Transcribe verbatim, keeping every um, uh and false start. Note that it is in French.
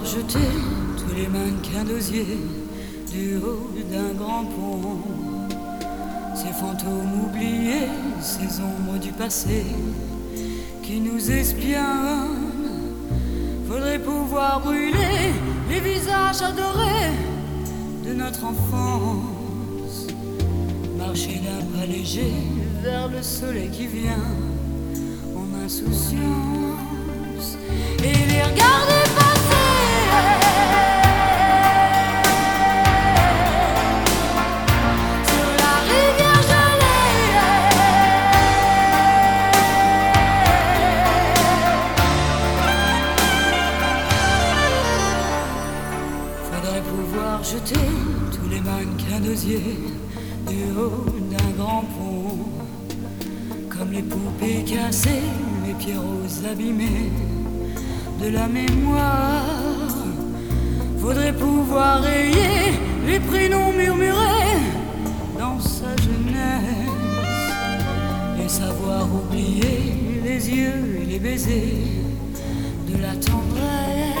pouvoir jeter tous les mannequins d'osier du haut d'un grand pont. Ces fantômes oubliés, ces ombres du passé qui nous espionnent. Faudrait pouvoir brûler les visages adorés de notre enfance. Marcher d'un pas léger vers le soleil qui vient en insouciance et les regarder passer sur la rivière gelée. Faudrait pouvoir jeter tous les mannequins d'osier du haut d'un grand pont, comme les poupées cassées, les pierrots abîmés de la mémoire. Faudrait pouvoir rayer les prénoms murmurés dans sa jeunesse et savoir oublier les yeux et les baisers de la tendresse.